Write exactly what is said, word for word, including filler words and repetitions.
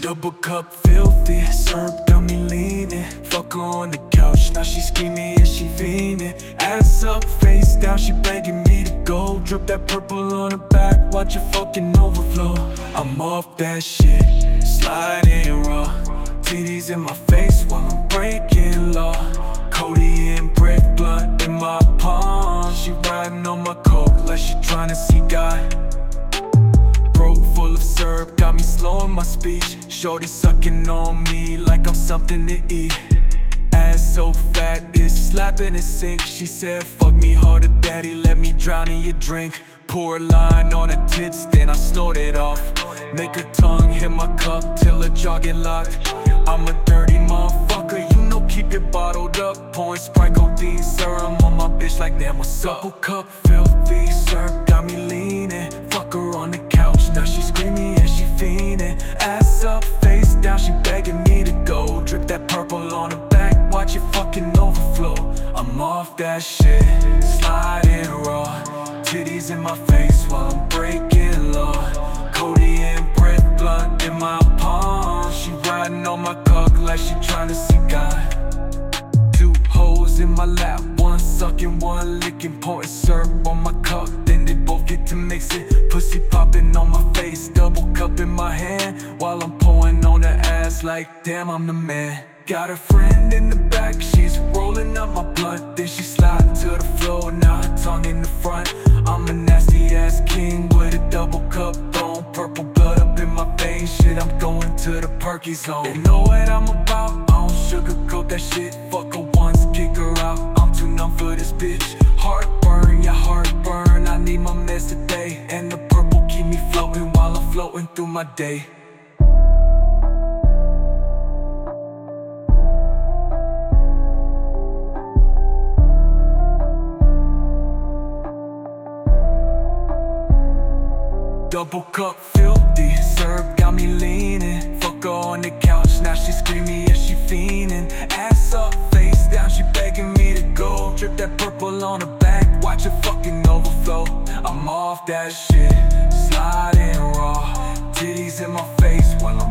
Double cup filthy, syrup got me leaning. Fuck her on the couch, now she screaming, yeah she fiending. Ass up, face down, she begging me to go. Drip that purple on her back, watch it fucking overflow. I'm off that shit, sliding raw. Titties in my face while I'm breaking law. Cody and brick blunt in my palm. She riding on my coke like she tryna see God. Broke full of syrup, got me slowing my speech. Shorty sucking on me like I'm something to eat. Ass so fat, it's slapping and sink. She said, fuck me harder, daddy, let me drown in your drink. Pour a line on her tits, then I snort it off. Make her tongue hit my cup till her jaw get locked. I'm a dirty motherfucker, you know, keep it bottled up. Pouring Sprite codeine serum on my bitch like damn, what's up? Double cup filthy, syrup got me leaning. Fuck her on the couch, now she screaming and she fiending. Ass up, face down, she begging me to go. Drip that purple on her back, watch it fucking overflow. I'm off that shit, sliding raw. Titties in my face while I'm breaking law. Cody and brick blunt in my palm. She riding on my cock like she tryna see God. Two hoes in my lap, one sucking, one licking. Pouring syrup on my cup, then they both get to mixing. Pussy popping on my face, double cup in my hand, while I'm pouring on her ass like damn, I'm the man. Got a friend in the back, she's rolling up my blunt. Then she sliding to the floor, now her tongue in the front. I'm a nasty ass king with a double cup on. Purple blood up in my veins, shit, I'm going to the perky zone. They know what I'm about, I don't sugarcoat that shit. Fuck her once, kick her out, I'm too numb for this bitch. Heartburn, yeah heartburn, I need my meds today. And the purple keep me floating while I'm floating through my day. Double cup filthy, syrup got me leaning. Fuck her on the couch, now she screaming, yeah she fiending. Ass up, face down, she begging me to go. Drip that purple on her back, watch it fucking overflow. I'm off that shit, sliding raw. Titties in my face while I'm